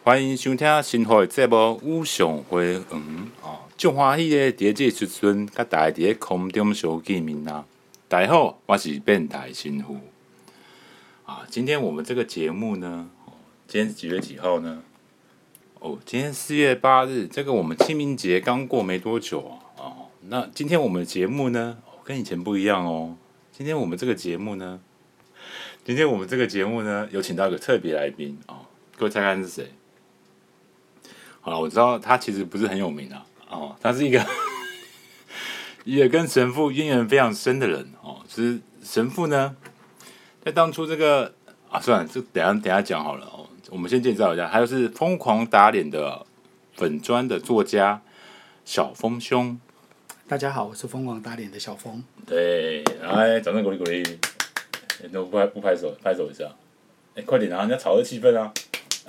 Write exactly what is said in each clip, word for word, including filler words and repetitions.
欢迎收听新华的节目《宇上花园》哦，足欢喜的伫这时阵，甲大家伫空中相见面啦。大家好，我是变态新妇啊。今天我们这个节目呢，今天是几月几号呢？哦，今天四月八日，这个我们清明节刚过没多久啊。哦，那今天我们的节目呢，跟以前不一样哦。今天我们这个节目呢，今天我们这个节目呢，有请到一个特别来宾哦，各位猜看是谁？好了，我知道他其实不是很有名啊，哦，他是一个一个跟神父渊源非常深的人哦。就是神父呢，在当初这个啊，算了，就等一下等一下讲好了哦。我们先介绍一下，他就是疯狂打脸的粉专的作家小峰兄。 大家好，我是疯狂打脸的小峰。 对，来，掌声鼓励鼓励。欸、都不拍不拍手，拍手一下。哎、欸，快点啊，人家炒热气氛啊！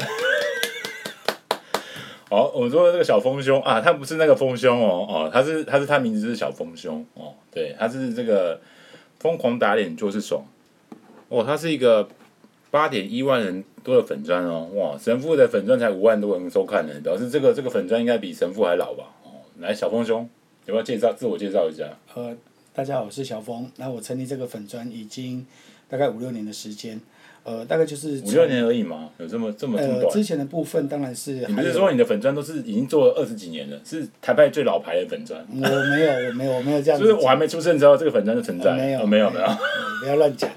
好，我们说的这个小峰兄啊，他不是那个峰兄哦，哦，他是他是他名字是小峰兄哦，对，他是这个疯狂打脸就是爽哦，他是一个八点一万人多的粉专哦，哇，神父的粉专才五万多人收看呢，表示这个这个粉专应该比神父还老吧？哦，来，小峰兄，有没有介绍自我介绍一下？ 呃，大家好，我是小峰，那我成立这个粉专已经大概五六年的时间。呃，大概就是五六年而已嘛，有这么这么这么短？ 呃，之前的部分当然是。 你不是说你的粉专都是已经做了二十几年了，是台派最老牌的粉专？ 我没有，我没有，我没有这样子。 就是我还没出生之后，这个粉专就存在。 呃、没有、 哦，没有，没有， 不要乱讲。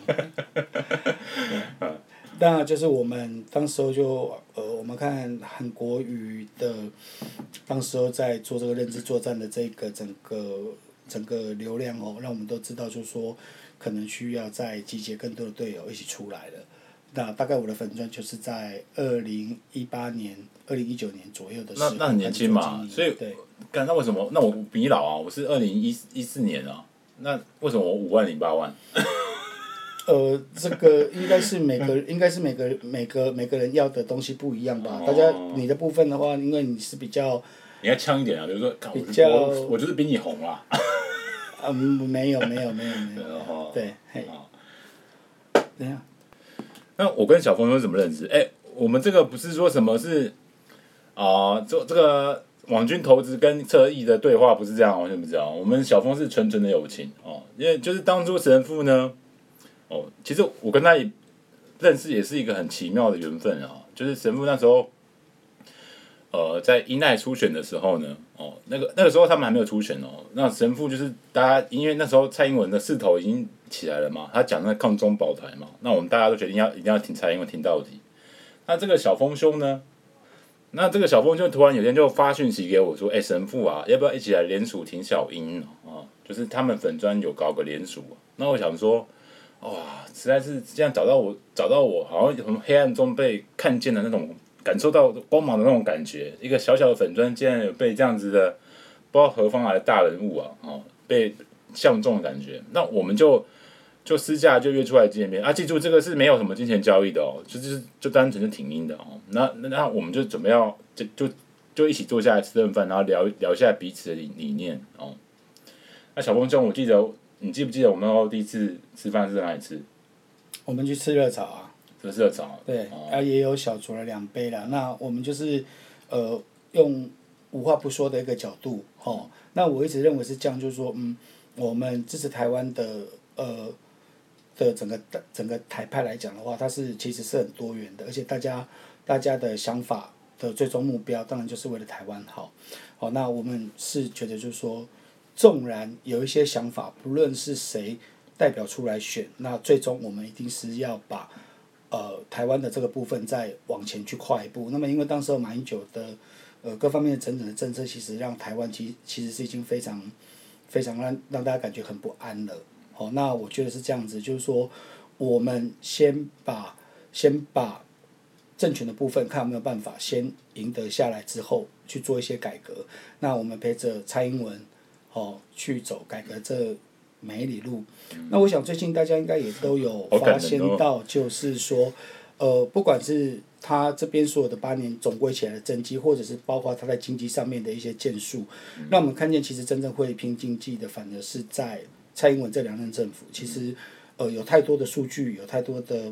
那就是我们当时候就呃，我们看韩国瑜的，当时候在做这个认知作战的这个整个整个流量哦，让我们都知道，就是说可能需要再集结更多的队友一起出来了。那大概我的粉专就是在二零一八年、二零一九年左右的时候。 那那很年轻嘛，所以对。 干那为什么？那我比你老啊，我是二零一一四年啊，那为什么我五万零八万？ 呃，这个应该是每个应该是每个每个每个人要的东西不一样吧？哦、大家你的部分的话，因为你是比较， 你要呛一点啊，比如说， 比较我我就是比你红啊。 嗯，没有没有没有没有， 哦、 对，嘿，怎样？ 那我跟小峰是怎么认识？哎、欸，我们这个不是说什么是啊，这、呃、这个网军投资跟侧翼的对话不是这样，完全不知道。我们小峰是纯纯的友情哦，因为就是当初神父呢，哦，其实我跟他认识也是一个很奇妙的缘分啊。就是神父那时候，呃，在伊奈初选的时候呢，哦，那个那个时候他们还没有初选哦，那神父就是大家因为那时候蔡英文的势头已经起来了嘛，他讲那个抗中保台嘛，那我们大家都决定要一定要挺蔡英文挺到底。那这个小峰兄呢，那这个小峰兄突然有天就发讯息给我说：“哎、欸，神父啊，要不要一起来联署挺小英啊？就是他们粉专有搞个联署、啊。”那我想说，哇，实在是这样找到我，找到我，好像从黑暗中被看见的那种，感受到光芒的那种感觉。一个小小的粉专，竟然有被这样子的不知道何方来的大人物啊，哦，被相中的感觉。那我们就。就私下就约出来见面啊！记住这个是没有什么金钱交易的哦，就就是就单纯是挺英的哦。那那那我们就准备要就就就一起坐下来吃顿饭，然后聊聊一下彼此的理理念哦。那小峰兄，我记得你记不记得我们那时候第一次吃饭是在哪里吃？ 我们去吃热炒啊。 吃热炒。 对，哦、啊也有小酌了两杯啦。那我们就是呃用无话不说的一个角度哦。那我一直认为是这样，就是说嗯，我们支持台湾的呃。的整个整个台派来讲的话，它是其实是很多元的，而且大家大家的想法的最终目标，当然就是为了台湾好。好，那我们是觉得就是说，纵然有一些想法，不论是谁代表出来选，那最终我们一定是要把呃台湾的这个部分再往前去跨一步。那么因为当时候马英九的呃各方面的整整的政策，其实让台湾其其实是已经非常非常让让大家感觉很不安了。哦，那我觉得是这样子，就是说，我们先把先把政权的部分看有没有办法先赢得下来之后，去做一些改革。那我们陪着蔡英文，哦，去走改革这每一里路。嗯、那我想最近大家应该也都有发现到，就是说，呃，不管是他这边所有的八年总归起来的政绩，或者是包括他在经济上面的一些建树，嗯、让我们看见其实真正会拼经济的，反而是在蔡英文这两任政府，其实呃有太多的数据，有太多的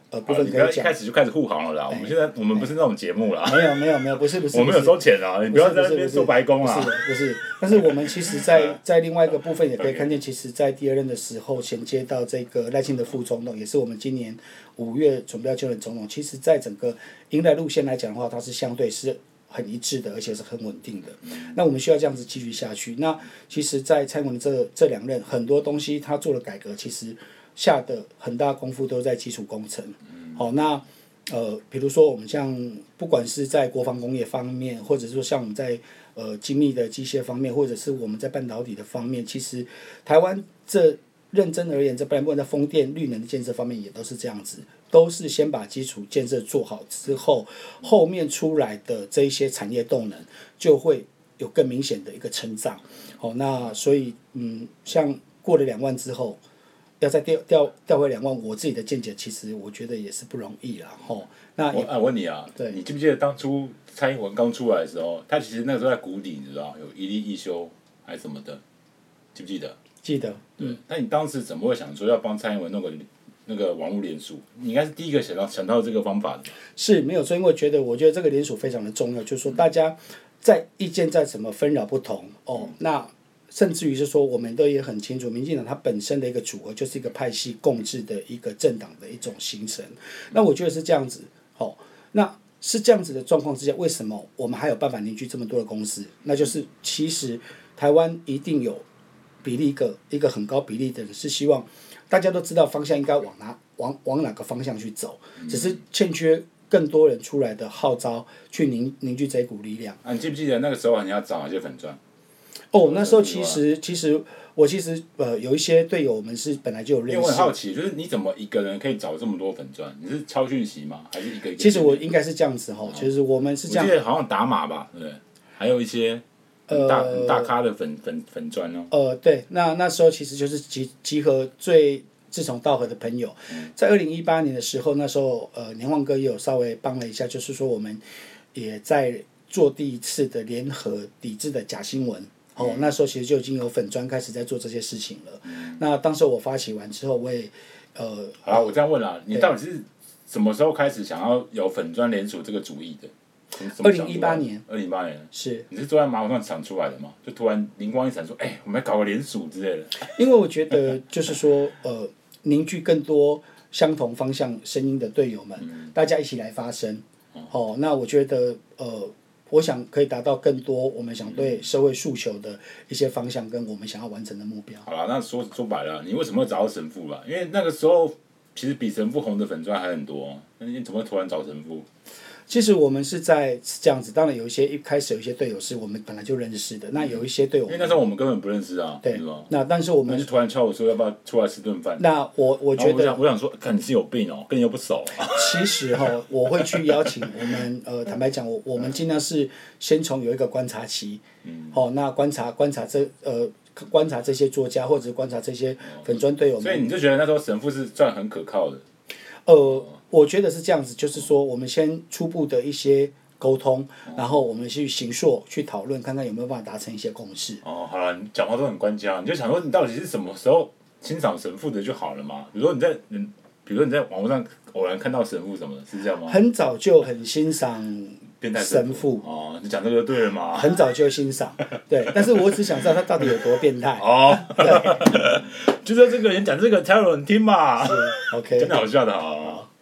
呃部分可以讲。 你不要一开始就开始护航了啦，我们现在我们不是那种节目啦。 没有没有没有，不是不是。 我们有收钱啊，你不要在那边做白工啊。 不是不是，但是我们其实在，在另外一个部分也可以看见，其实，在第二任的时候衔接到这个赖清德副总统，也是我们今年五月准备要就任总统。其实，在整个迎来路线来讲的话，它是相对是很一致的，而且是很稳定的。那我们需要这样子继续下去。那其实，在蔡英文这这两任很多东西他做了改革，其实下的很大功夫都在基础工程。好，那呃，比如说我们像不管是在国防工业方面，或者说像我们在呃精密的机械方面，或者是我们在半导体的方面，其实台湾这认真而言，这不管在风电、绿能的建设方面也都是这样子，都是先把基础建设做好之后，后面出来的这一些产业动能就会有更明显的一个成长。好，那所以嗯，像过了两万之后。要再调调调回两万，我自己的见解，其实我觉得也是不容易啦。吼，那我啊问你啊， 对， 你记不记得当初蔡英文刚出来的时候，他其实那个时候在谷底，你知道有一例一休还是什么的，记不记得？ 记得。 对，那你当时怎么会想说要帮蔡英文弄个那个网络联署？你应该是第一个想到想到这个方法的。 是没有错，因为我觉得，我觉得这个联署非常的重要，就是说大家在意见再怎么纷扰不同哦，那。甚至于是说，我们都也很清楚，民进党它本身的一个组合就是一个派系共治的一个政党的一种形成。那我觉得是这样子，好、哦，那是这样子的状况之下，为什么我们还有办法凝聚这么多的公司？那就是其实台湾一定有比例一个一个很高比例的人是希望大家都知道方向应该往哪往往哪个方向去走，只是欠缺更多人出来的号召去凝凝聚这一股力量。 啊，你记不记得那个时候你要找哪些粉砖？ 哦，那时候其实其实我其实呃有一些队友我们是本来就有认识。 因为我很好奇，就是你怎么一个人可以找这么多粉砖？你是抄讯息吗？还是一个一个？ 其实我应该是这样子哈，其实我们是这样。 我记得好像打码吧，对不对？还有一些很大、很大咖的粉粉粉砖哦。 呃，对，那那时候其实就是集集合最志同道合的朋友，在二零一八年的时候，那时候呃年旺哥也有稍微帮了一下，就是说我们也在做第一次的联合抵制的假新闻。哦，那时候其实就已经有粉专开始在做这些事情了。嗯、那当时我发起完之后，我也呃， 好啦，我这样问啦，你到底是什么时候开始想要有粉专联署这个主意的？ 二零一八年。 二零一八年。 是。 你是坐在马桶上想出来的吗？就突然灵光一闪，说：“哎、欸，我们来搞个联署之类的。” 因为我觉得就是说，呃，凝聚更多相同方向声音的队友们，嗯、大家一起来发声。哦，那我觉得呃。我想可以达到更多我们想对社会诉求的一些方向，跟我们想要完成的目标。 好了，那说说白了，你为什么会找到神父吧？因为那个时候其实比神父红的粉砖还很多，那你怎么会突然找神父？ 其实我们是在这样子，当然有一些一开始有一些队友是我们本来就认识的，那有一些队友， 因为那时候我们根本不认识啊， 对吧？那但是我们就突然敲我说要不要出来吃顿饭？ 那我我觉得， 我想我想说，看你是有病哦，跟你又不熟。 其实哈，我会去邀请我们，呃，坦白讲，我我们尽量是先从有一个观察期，嗯，好，那观察观察这呃观察这些作家或者观察这些粉专队友们， 所以你就觉得那时候神父是算很可靠的， 呃。我觉得是这样子，就是说，我们先初步的一些沟通，然后我们去形塑、去讨论，看看有没有办法达成一些共识。 哦，好了，你讲话都很官腔，你就想说，你到底是什么时候欣赏神父的就好了嘛？比如说你在，嗯，比如说你在网络上偶然看到神父什么的，是这样吗？ 很早就很欣赏变态神父哦，你讲这个就对了嘛？ 很早就欣赏，对，但是我只想知道他到底有多变态。 哦，对，就是这个人讲这个才有人听嘛。 是 OK， 真的好笑的啊。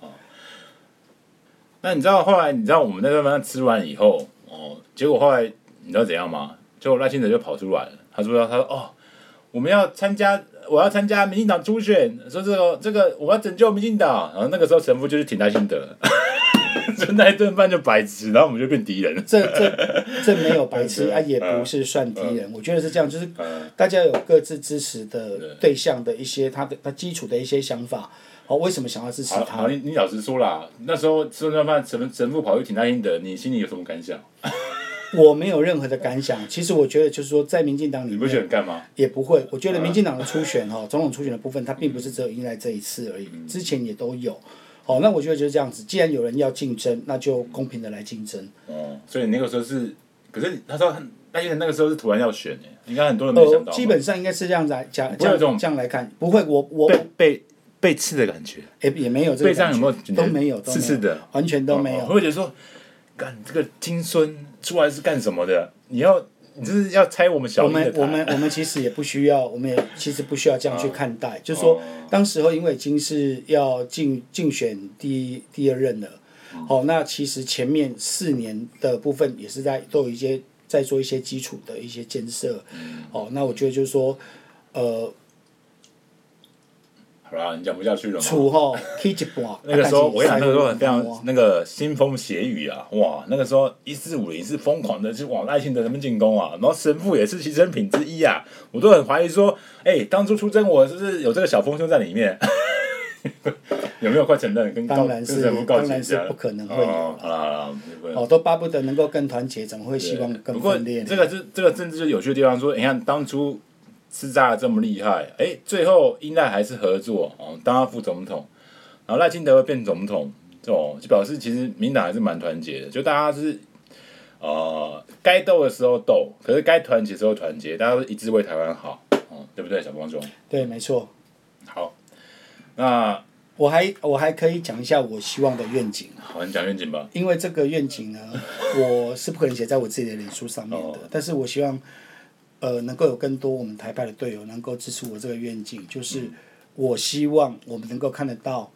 那你知道后来你知道我们在那边吃完以后，哦，结果后来你知道怎样吗？就赖清德就跑出来了，他说他说哦，我们要参加，我要参加民进党初选，说这个这个我要拯救民进党，然后那个时候神父就是挺赖清德，就那一顿饭就白痴，然后我们就变敌人。 这这这没有白痴啊，也不是算敌人，我觉得是这样，就是大家有各自支持的对象的一些他的他基础的一些想法。哦，为什么想要支持他？ 好，你你老实说啦，那时候吃顿饭，神神父跑去挺赖清德，你心里有什么感想？ 我没有任何的感想。其实我觉得就是说，在民进党里面， 你不觉得很干嘛？ 也不会。我觉得民进党的初选哈，总统初选的部分，它并不是只有迎来这一次而已，之前也都有。好，那我觉得就是这样子。既然有人要竞争，那就公平的来竞争。 哦，所以你那个时候是，可是他说赖清德那个时候是突然要选诶，应该很多人没想到。 呃，基本上应该是这样子来讲，这样这样来看，不会，我我被被。 被刺的感觉？ 哎、也没有这个背上有没有都没有， 刺刺的， 完全都没有。 哦、会不会觉得说，干这个金孙出来是干什么的？你要你就是要拆我们小英的台？ 我们我们我们其实也不需要，我们也其实不需要这样去看待。哦、就是说，当时候因为已经是要竞竞选第第二任了，嗯、哦，那其实前面四年的部分也是在都有一些在做一些基础的一些建设。嗯、哦，那我觉得就是说，呃。 好啦，你讲不下去了嘛。 厝吼起一半。 那个时候，我跟你讲，那个时候非常那个腥风血雨啊，哇！那个时候一四五零是疯狂的，就往赖清德那边进攻啊，然后神父也是牺牲品之一啊，我都很怀疑说，哎、欸，当初出征我是不是有这个小丰兄在里面？有没有快承认？跟当然是，当然是不可能会有。 哦，好啦好啦， 哦，都巴不得能够更团结，怎么会希望更分裂呢？ 不过这个是这个政治就有趣的地方，说你看当初。吃炸的这么厉害，哎、欸，最后英赖还是合作哦，当他副总统，然后赖清德会变总统，这种就表示其实民党还是蛮团结的，就大家是呃该斗的时候斗，可是该团结的时候团结，大家都一致为台湾好，哦，对不对，小光兄？ 对，没错。 好，那我还我还可以讲一下我希望的愿景。 好，你讲愿景吧。 因为这个愿景呢，我是不可能写在我自己的脸书上面的，哦、但是我希望。呃，能够有更多我们台派的队友能够支持我这个愿景，就是我希望我们能够看得到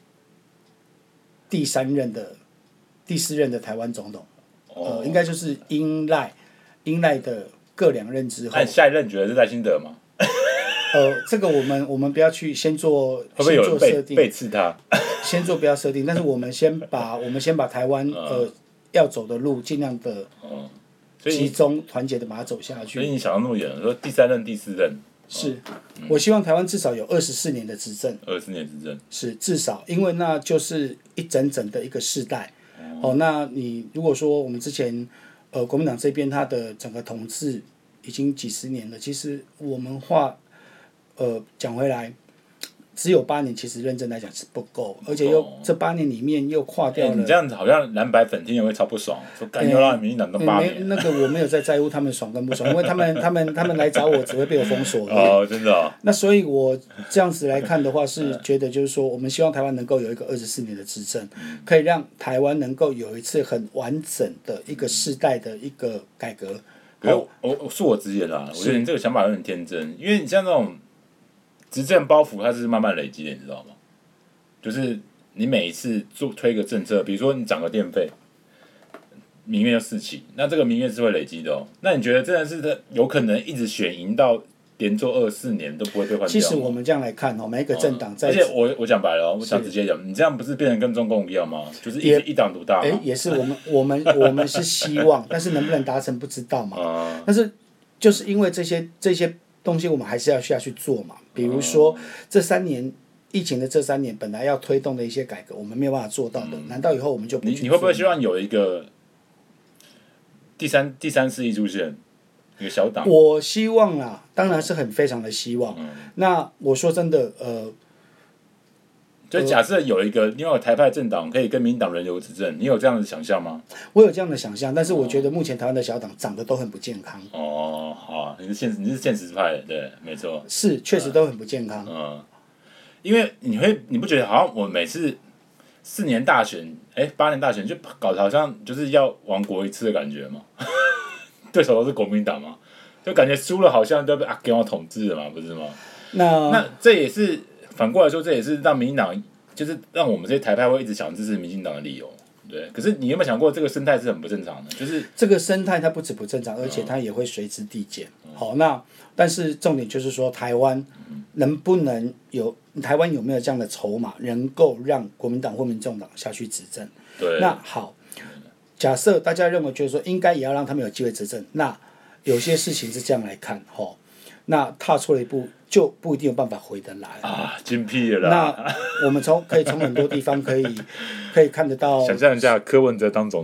第三任的、第四任的台湾总统，哦、呃，应该就是英赖、英赖的各两任之后。 那下一任觉得是赖清德吗？ 呃，这个我们我们不要去先做， 会不会有人背背刺他？ 先做不要设定，但是我们先把我们先把台湾呃要走的路尽量的。嗯集中团结的把它走下去。 所以你想到那么远，说第三任、第四任。 是，嗯、我希望台湾至少有二十四年的执政。 二十四年执政。 是至少，因为那就是一整整的一个世代。哦，哦那你如果说我们之前，呃，国民党这边它的整个统治已经几十年了，其实我们话，呃，讲回来。只有八年，其实认真来讲是不够，而且又、哦、这八年里面又跨掉了。 欸、你这样子好像蓝白粉听也会超不爽，说干又让民进党都八年、 欸。那个我没有在在乎他们爽跟不爽，因为他们他们他们来找我只会被我封锁。 哦，真的、哦。 那所以我这样子来看的话，是觉得就是说，我们希望台湾能够有一个二十四年的执政，可以让台湾能够有一次很完整的一个世代的一个改革。 可是我我恕我直言啦，我觉得你这个想法有点天真，因为你像那种。执政包袱它是慢慢累积的，你知道吗？就是你每一次做推个政策，比如说你涨个电费，民怨就四起，那这个民怨是会累积的哦。那你觉得真的是有可能一直选赢到连做二四年都不会被换掉吗？ 其实我们这样来看哦，每一个政党在、 嗯，而且我我讲白了，我想直接讲，你这样不是变成跟中共一样吗？就是一一党独大。 哎，也是我们我们我们是希望，但是能不能达成不知道嘛。嗯、但是就是因为这些这些。东西我们还是要下去做嘛，比如说这三年疫情的这三年本来要推动的一些改革，我们没有办法做到的，嗯、难道以后我们就不去做？ 你你会不会希望有一个第三第三势力出现，一个小党？ 我希望啊，当然是很非常的希望。嗯、那我说真的，呃。 就假设有一个另外一个台派政党可以跟民进党轮流执政，你有这样的想象吗？ 我有这样的想象，但是我觉得目前台湾的小党长得都很不健康。 哦，好、啊，你是现你是现实派的，对，没错。 是，确实都很不健康。 嗯，嗯因为你会你不觉得好像我每次四年大选，哎、欸，八年大选就搞得好像就是要亡国一次的感觉吗？对手都是国民党嘛，就感觉输了好像都被阿给我统治了嘛，不是吗？ 那那这也是。反过来说，这也是让民进党，就是让我们这些台派会一直想支持民进党的理由，对。可是你有没有想过，这个生态是很不正常的？就是这个生态它不止不正常，而且它也会随之递减。嗯、好，那但是重点就是说，台湾能不能有台湾有没有这样的筹码，能够让国民党或民众党下去执政？ 对。 那好，假设大家认为觉得说应该也要让他们有机会执政，那有些事情是这样来看，哈，那踏错了一步。就不一定有办法回得来啊，精辟了啦。 那我们从可以从很多地方可以可以看得到。 想象一下，柯文哲当总统，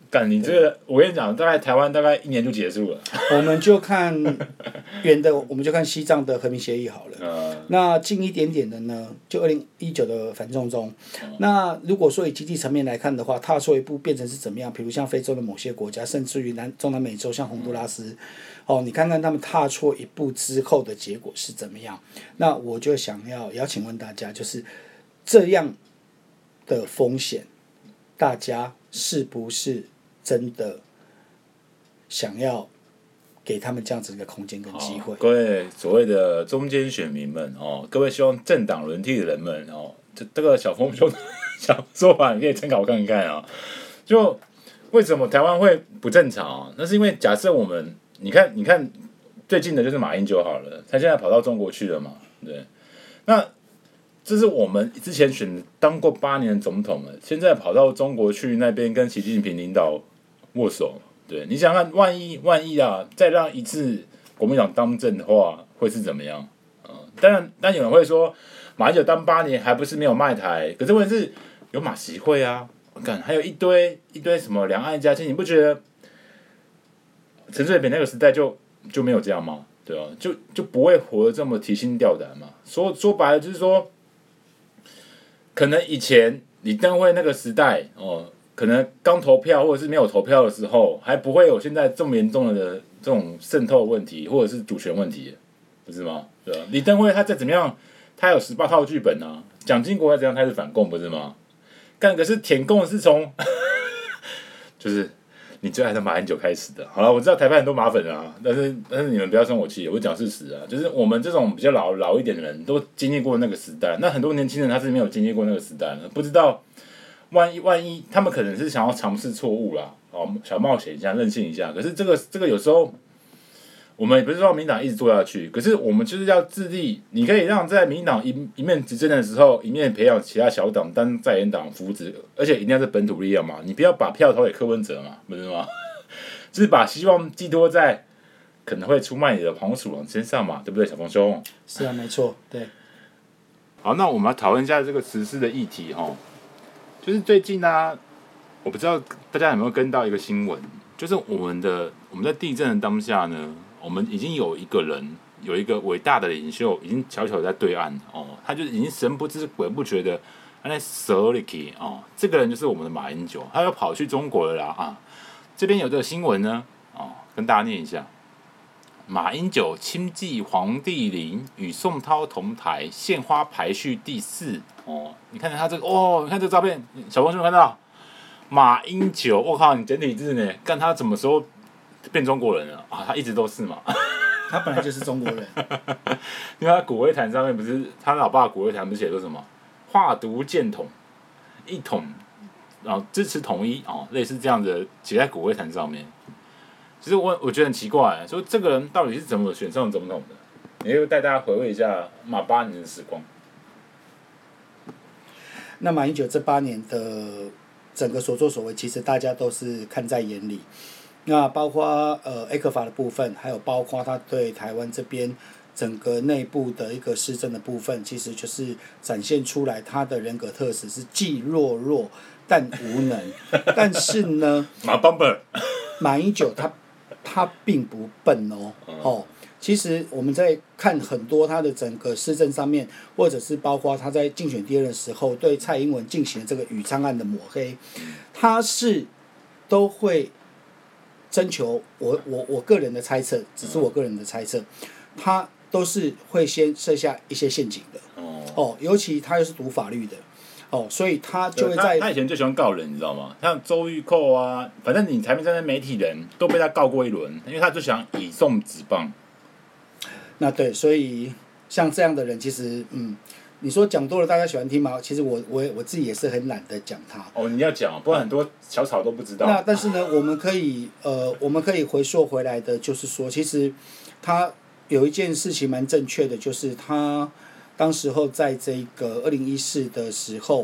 干你这个，我跟你讲，大概台湾大概一年就结束了。 我们就看远的，我们就看西藏的和平协议好了。 嗯、 那近一点点的呢，就二零一九的反送中。嗯、那如果说以经济层面来看的话，踏错一步变成是怎么样？比如像非洲的某些国家，甚至于南中南美洲，像洪都拉斯，哦，你看看他们踏错一步之后的结果是怎么样？那我就想要也要请问大家，就是这样的风险，大家是不是真的想要给他们这样子一个空间跟机会？ 各位所谓的中间选民们哦，各位希望政党轮替的人们哦，这这个小峰兄小说法你可以参考看看啊。就为什么台湾会不正常啊？那是因为假设我们你看你看最近的就是马英九好了，他现在跑到中国去了嘛，对，那这是我们之前选当过八年的总统了，现在跑到中国去那边跟习近平领导握手。对，你想看，万一万一啊，再让一次国民党当政的话，会是怎么样？嗯，当然，但有人会说，马英九当八年还不是没有卖台，可是问题是有马习会啊，看还有一堆一堆什么两岸一家亲，你不觉得陈水扁那个时代就就没有这样吗？对啊，就就不会活得这么提心吊胆嘛。说说白了就是说，可能以前李登辉那个时代哦。可能刚投票或者是没有投票的时候，还不会有现在这么严重的这种渗透问题，或者是主权问题，不是吗？对吧？李登辉他再怎么样，他有十八套剧本啊。蒋经国再怎样，他是反共，不是吗？干可是舔共是从，就是你最爱的马英九开始的。好了，我知道台湾很多马粉啊，但是但是你们不要生我气，我讲事实啊，就是我们这种比较老老一点的人都经历过那个时代，那很多年轻人他是没有经历过那个时代的，不知道。万一万一他们可能是想要尝试错误啦，哦，小冒险一下，任性一下。可是这个这个有时候，我们也不是说民党一直做下去，可是我们就是要致力，你可以让在民党一一面执政的时候，一面培养其他小党当在野党扶植，而且一定要是本土力量嘛，你不要把票投给柯文哲嘛，不是吗？就是把希望寄托在可能会出卖你的黄鼠狼身上嘛，对不对，小峰兄？ 是啊，没错，对。 好，那我们来讨论一下这个时事的议题哈。就是最近啊，我不知道大家有没有跟到一个新闻，就是我们的我们在地震的当下呢，我们已经有一个人，有一个伟大的领袖，已经悄悄在对岸哦，他就已经神不知鬼不觉的在蛇里去哦，这个人就是我们的马英九，他要跑去中国了啦啊！这边有这个新闻呢，哦，跟大家念一下：马英九亲继黄帝陵，与宋涛同台，献花排序第四。哦，你看他这个哦，你看这个照片，小朋友有看到马英九，我靠，你简体字呢？看他什么时候变中国人了啊？他一直都是嘛。 他本来就是中国人。 因为他骨灰坛上面不是他老爸骨灰坛不是写说什么化毒建统，一统，然后支持统一哦，类似这样的写在骨灰坛上面。其实我我觉得很奇怪，说这个人到底是怎么选上总统的？也会带大家回味一下马八年的时光。 那马英九这八年的整个所作所为，其实大家都是看在眼里。那包括呃 A 克法的部分，还有包括他对台湾这边整个内部的一个施政的部分，其实就是展现出来他的人格特质是既弱弱但无能。但是呢， 马邦本， 马英九他他并不笨哦，哦。其实我们在看很多他的整个施政上面，或者是包括他在竞选第二任的时候对蔡英文进行这个宇昌案的抹黑，他是都会征求我我我个人的猜测，只是我个人的猜测，他都是会先设下一些陷阱的。哦，尤其他又是读法律的。哦，所以他就会在他, 他以前最喜欢告人，你知道吗？像周玉蔻啊，反正你台面上的媒体人都被他告过一轮，因为他就想以送纸棒。 那对，所以像这样的人，其实嗯，你说讲多了大家喜欢听吗？其实我我我自己也是很懒得讲他。 哦，你要讲，不然很多小草都不知道。 那但是呢，我们可以呃，我们可以回溯回来的，就是说，其实他有一件事情蛮正确的，就是他当时候在这个二零一四的时候，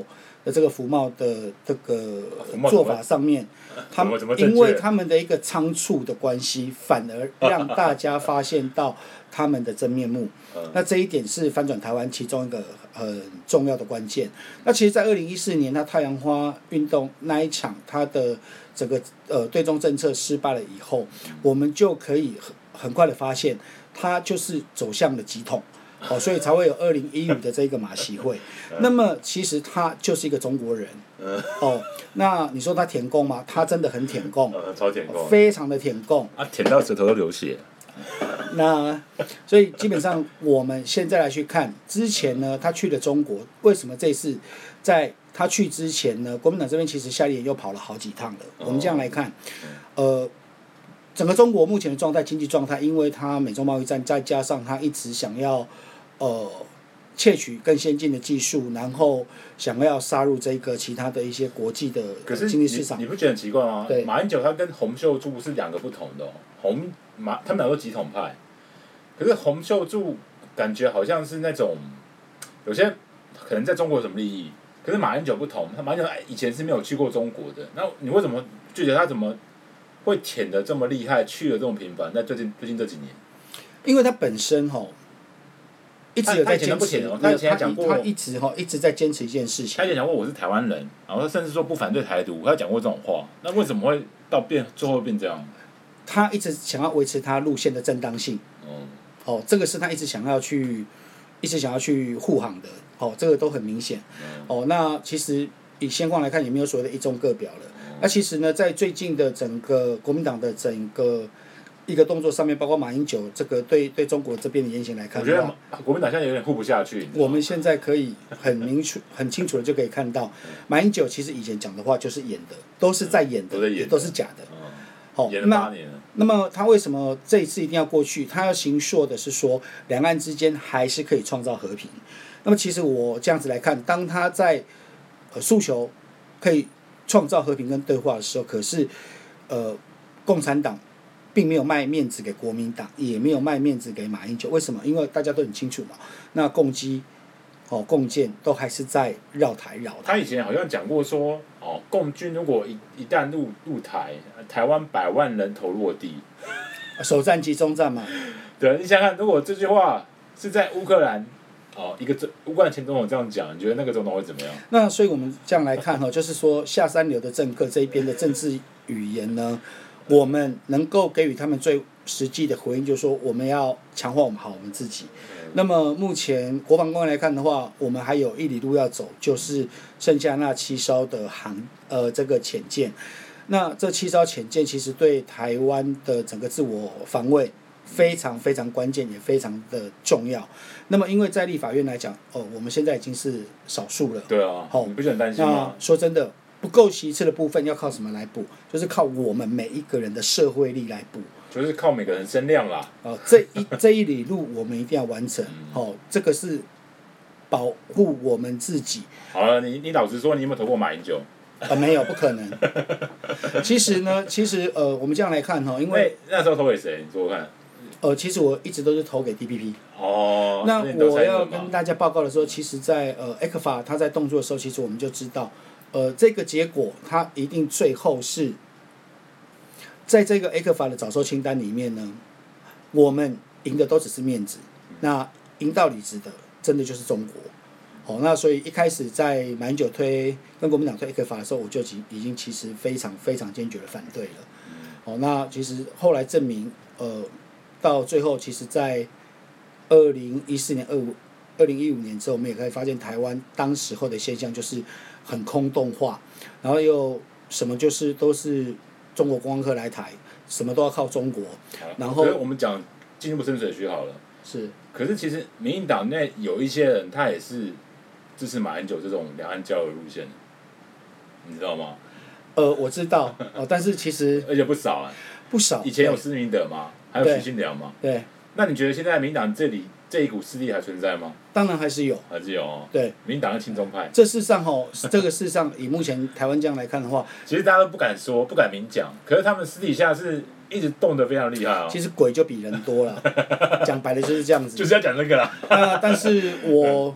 的这个服贸的这个服贸做法上面，他们怎么怎么正确因为他们的一个仓促的关系，反而让大家发现到他们的真面目。那这一点是翻转台湾其中一个很重要的关键。那其实，在二零一四年，他太阳花运动那一场，他的整个呃对中政策失败了以后，我们就可以很很快的发现，他就是走向了急统。哦，所以才会有二零一五的这个马习会。那么其实他就是一个中国人。哦，那你说他舔共吗？他真的很舔共， 超舔共， 非常的舔共。 啊，舔到舌头都流血。 那所以基本上我们现在来去看，之前呢他去了中国，为什么这次在他去之前呢，国民党这边其实夏立言又跑了好几趟了。我们这样来看，呃。整个中国目前的状态，经济状态，因为它美中贸易战，再加上它一直想要，呃，窃取更先进的技术，然后想要杀入这个其他的一些国际的经济市场。 你不觉得很奇怪吗？ 对， 马英九他跟洪秀柱是两个不同的、哦。洪马他们俩都极统派，可是洪秀柱感觉好像是那种有些可能在中国有什么利益，可是马英九不同，他马英九以前是没有去过中国的，那你为什么觉得他怎么？会舔的这么厉害，去的这么频繁，在最近最近这几年， 因为他本身哈，一直有在坚持， 他以前还讲过， 他一直哈一直在坚持一件事情。 他以前讲过我是台湾人，然后他甚至说不反对台独，他讲过这种话。那为什么会到变最后变这样？ 他一直想要维持他路线的正当性。嗯、哦，这个是他一直想要去，一直想要去护航的。哦，这个都很明显。嗯、哦，那其实以现况来看，也没有所谓的一中各表了。那其实呢，在最近的整个国民党的整个一个动作上面，包括马英九这个对对中国这边的言行来看， 我觉得国民党现在有点护不下去。 我们现在可以很明楚、很清楚的就可以看到，马英九其实以前讲的话就是演的，都是在演的，也都是假的。 好、哦，演了八年了。 那么他为什么这一次一定要过去？他要行说的是说，两岸之间还是可以创造和平。那么其实我这样子来看，当他在呃诉求可以创造和平跟对话的时候，可是，呃，共产党并没有卖面子给国民党，也没有卖面子给马英九。为什么？因为大家都很清楚嘛。那共机、哦共建都还是在绕台绕台。 他以前好像讲过说，哦，共军如果一一旦入入台，台湾百万人头落地， 首战集中战嘛。 对，你想想看，如果这句话是在乌克兰。哦，一个乌克兰前总统这样讲，你觉得那个总统会怎么样？ 那所以我们这样来看哈，就是说下三流的政客这一边的政治语言呢，我们能够给予他们最实际的回应，就是说我们要强化我们好我们自己。嗯、那么目前国防工业来看的话，我们还有一里路要走，就是剩下那七艘的航呃这个潜舰。那这七艘潜舰其实对台湾的整个自我防卫非常非常关键，也非常的重要。那么，因为在立法院来讲，哦，我们现在已经是少数了。 对啊，哦、你不是很担心吗？ 那说真的，不够席次的部分要靠什么来补？就是靠我们每一个人的社会力来补。 就是靠每个人声量啦。 哦，这一这一里路我们一定要完成。哦，这个是保护我们自己。 好了，你你老实说，你有没有投过马英九？ 啊、呃，没有，不可能。其实呢，其实呃，我们这样来看哈，因为那时候投给谁？你说说看。 呃，其实我一直都是投给 D P P。 哦。 那我要跟大家报告的时候，其实在呃 E C F A 它在动作的时候，其实我们就知道，呃，这个结果它一定最后是，在这个 E C F A 的早收清单里面呢，我们赢的都只是面子，那赢到理智的，真的就是中国。好、哦，那所以一开始在马英九推跟国民党推 E C F A 的时候，我就已经其实非常非常坚决的反对了。好、哦，那其实后来证明，呃。到最后，其实，在二零一四年、二五、二零一五年之后，我们也可以发现，台湾当时候的现象就是很空洞化，然后又什么就是都是中国观光客来台，什么都要靠中国。然后我们讲进入深水区好了。 是。 可是其实民进党内有一些人，他也是支持马英九这种两岸交流路线，你知道吗？ 呃，我知道，哦，但是其实而且不少啊， 不少。 以前有施明德嘛。还有许信良嘛？ 对。 那你觉得现在民进党这里这一股势力还存在吗？ 当然还是有。 还是有哦。 对。 民进党是亲中派。 这事实上吼，这个事实上以目前台湾这样来看的话， 其实大家都不敢说，不敢明讲，可是他们私底下是一直动得非常厉害哦。 其实鬼就比人多了，讲白了就是这样子。 就是要讲这个啦。 那但是我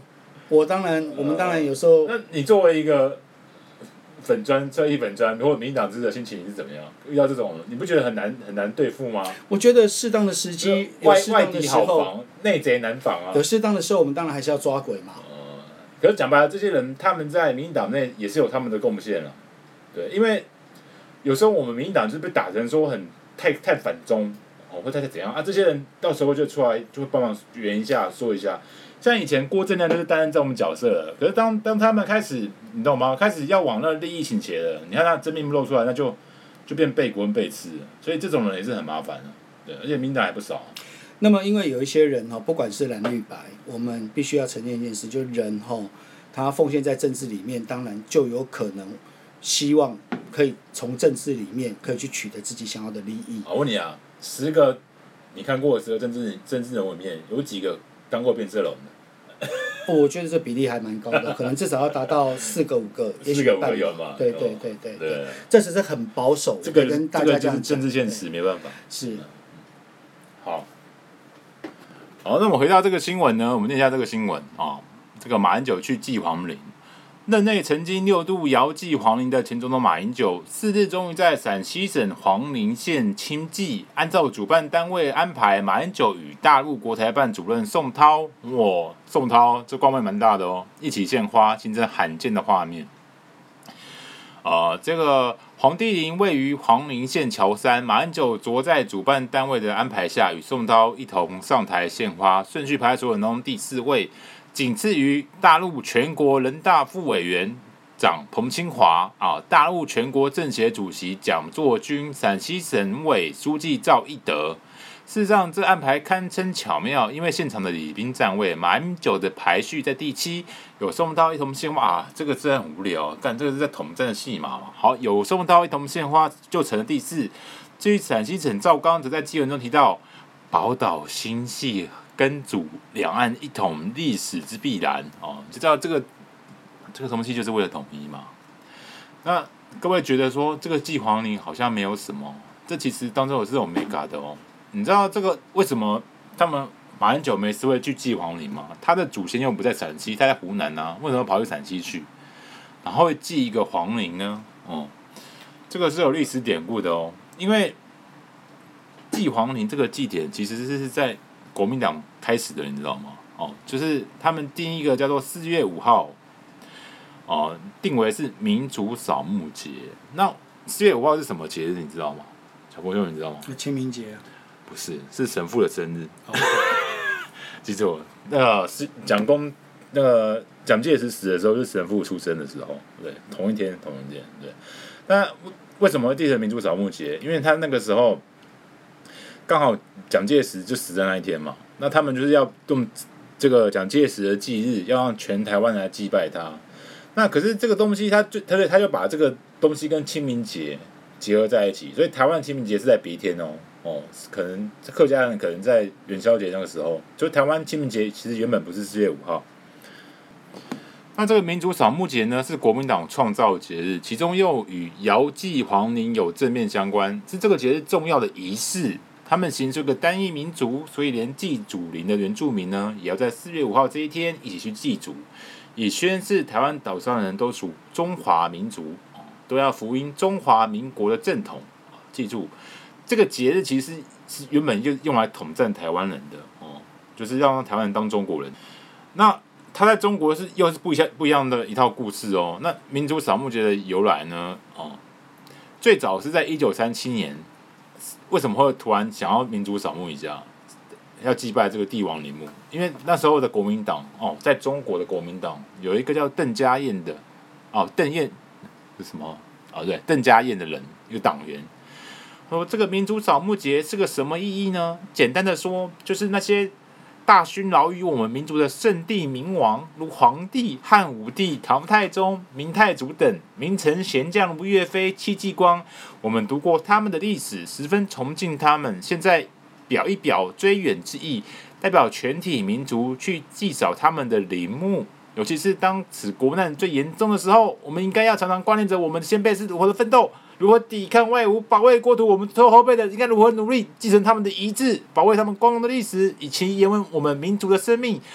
我当然，我们当然有时候， 那你作为一个粉专侧翼粉专，如果民进党支持的心情是怎么样？遇到这种，你不觉得很难很难对付吗？ 我觉得适当的时机，有外适当的外敌好时候， 防，内贼难防啊。 有适当的时候，我们当然还是要抓鬼嘛。 呃，可是讲白了，这些人他们在民进党内也是有他们的贡献了，对，因为有时候我们民进党就是被打成说很太太反中，哦，或太太怎样啊，这些人到时候就出来就会帮忙圆一下，说一下。像以前郭正亮就是担任这种角色了，可是当当他们开始，你懂吗？开始要往那利益倾斜了，你看他真面目露出来，那就就变背锅跟背刺了，所以这种人也是很麻烦的，对，而且民党还不少。 那么，因为有一些人哈，不管是蓝绿白，我们必须要承认一件事，就是人哈，他奉献在政治里面，当然就有可能希望可以从政治里面可以去取得自己想要的利益。 我问你啊，十个你看过的十个政治政治人物里面，有几个当过变色龙的？ 我觉得这比例还蛮高的，可能至少要达到四个五个，也许四个五半个有嘛？ 对对对对对， 这只是很保守， 这个跟大这个就是家这样政治现实，没办法。 是。 好，好，那我们回到这个新闻呢，我们念一下这个新闻啊、哦。这个马英九去祭黄陵，任内曾经六度遥祭黄陵的前总统马英九，四日终于在陕西省黄陵县亲祭。按照主办单位安排，马英九与大陆国台办主任宋涛，哇，宋涛这官位蛮大的哦，一起献花，形成罕见的画面。呃，这个黄帝陵位于黄陵县乔山，马英九着在主办单位的安排下，与宋涛一同上台献花，顺序排所有人中第四位，仅次于大陆全国人大副委员长彭清华啊，大陆全国政协主席蒋作军，陕西省委书记赵一德。事实上，这安排堪称巧妙，因为现场的礼宾站位，马英九的排序在第七，有宋涛一同献花啊，这个真的很无聊，干这个是在统战的戏码嘛。好，有宋涛一同献花就成了第四。至于陕西省赵刚，则在祭文中提到，宝岛心系根祖，两岸一统历史之必然哦，就知道这个这个东西就是为了统一嘛。那各位觉得说这个祭黄陵好像没有什么，这其实当中有这种美感的哦。你知道这个为什么他们马英九没事会去祭黄陵吗？他的祖先又不在陕西，他在湖南啊，为什么跑去陕西去？然后会祭一个黄陵呢？哦，这个是有历史典故的哦。因为祭黄陵这个祭典其实是在国民党开始的，你知道吗？哦，就是他们定一个叫做四月五号，哦，定为是民族扫墓节。那四月五号是什么节日？你知道吗？小朋友，你知道吗？ 清明节啊。 不是，是神父的生日。记住了，那个是蒋公，那个蒋介石死的时候是神父出生的时候，对，同一天，同一天，对。那为什么会定成民族扫墓节？因为他那个时候刚好蒋介石就死在那一天嘛，那他们就是要用这个蒋介石的忌日，要让全台湾来祭拜他。那可是这个东西他，他就他就他就把这个东西跟清明节结合在一起，所以台湾清明节是在别天哦。哦，可能客家人可能在元宵节那个时候，就台湾清明节其实原本不是四月五号。那这个民族扫墓节呢，是国民党创造节日，其中又与遥祭黄陵有正面相关，是这个节日重要的仪式。他们形成个单一民族，所以连祭祖陵的原住民呢，也要在四月五号这一天一起去祭祖，以宣示台湾岛上的人都属中华民族，都要服膺中华民国的正统。记住。这个节日其实是原本就用来统战台湾人的哦，就是要让台湾人当中国人。那他在中国是又是不一样不一样的一套故事哦。那民族扫墓节的由来呢？哦，最早是在一九三七年，为什么会突然想要民族扫墓一下，要祭拜这个帝王陵墓？因为那时候的国民党哦，在中国的国民党有一个叫邓家燕的哦，邓燕是什么？哦，对，邓家燕的人，一个党员。说这个民族扫墓节是个什么意义呢？简单的说，就是那些大勋劳于我们民族的圣帝明王，如皇帝、汉武帝、唐太宗、明太祖等名臣贤将，如岳飞、戚继光，我们读过他们的历史，十分崇敬他们。现在表一表追远之意，代表全体民族去祭扫他们的陵墓。尤其是当此国难最严重的时候，我们应该要常常挂念着我们的先辈是如何的奋斗，如何抵抗外侮，保卫国土。我们拖后辈的应该如何努力继承他们的遗志，保卫他们光荣的历史，以其延续我们民族的生命。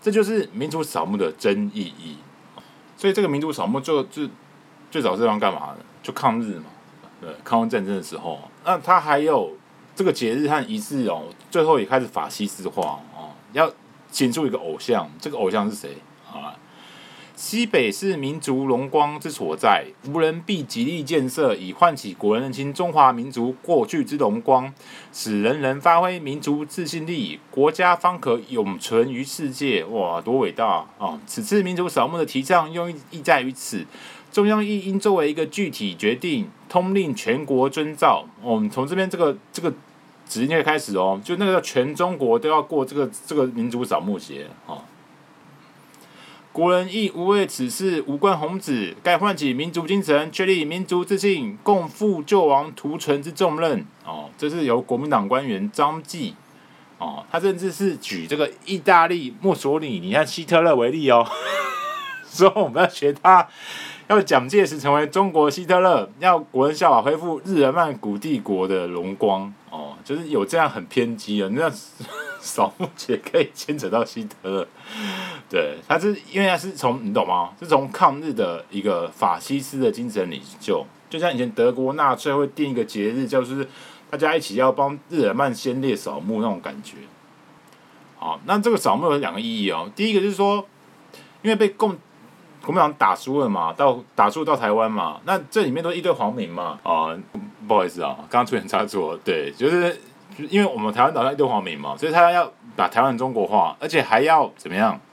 这就是民主扫墓的真意义。所以这个民主扫墓就就最早是要干嘛的？就抗日嘛，对，抗日战争的时候，那它还有这个节日和仪式哦，最后也开始法西斯化哦，要显出一个偶像，这个偶像是谁啊？西北是民族荣光之所在，无人必极力建设，以唤起国人认清中华民族过去之荣光，使人人发挥民族自信力，国家方可永存于世界。哇，多伟大啊！此次民族扫墓的提倡用意意在于此，中央亦应作为一个具体决定，通令全国遵照。哦、我们从这边这个这个指令开始哦，就那个叫全中国都要过这个这个民族扫墓节啊。国人亦无为此事无关宏旨，该唤起民族精神，确立民族自信，共负救亡图存之重任。哦，这是由国民党官员张继，哦，他甚至是举这个意大利墨索里尼和希特勒为例哦，说我们要学他，要蒋介石成为中国希特勒，要国人效法恢复日耳曼古帝国的荣光。哦，就是有这样很偏激的，那扫墓节可以牵扯到希特勒。对，他是因为他是从你懂吗？是从抗日的一个法西斯的精神领袖，就像以前德国纳粹会定一个节日，就是大家一起要帮日耳曼先烈扫墓那种感觉。好，那这个扫墓有两个意义哦。第一个就是说，因为被共国民党打输了嘛，到打输到台湾嘛，那这里面都一堆皇民嘛。啊，不好意思啊，刚刚出现差错，对，就是因为我们台湾岛上一堆皇民嘛，所以他要把台湾中国化，而且还要怎么样？